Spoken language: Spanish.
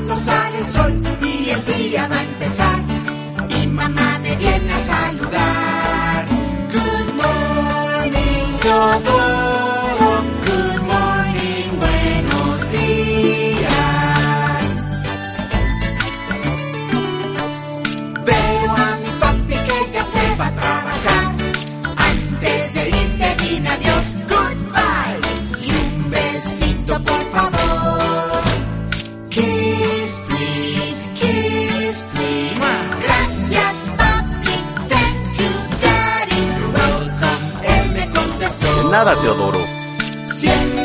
cuando sale el sol y el día va a empezar. Y mamá me viene a saludar. Good morning, todo. Good morning, buenos días. Veo a mi papi que ya se va a trabajar. Antes de irte dime adiós, goodbye. Y un besito por favor. Kiss, please, kiss, please. Gracias, papi, thank you, daddy. You're welcome, él me contestó. De nada, Teodoro. Siempre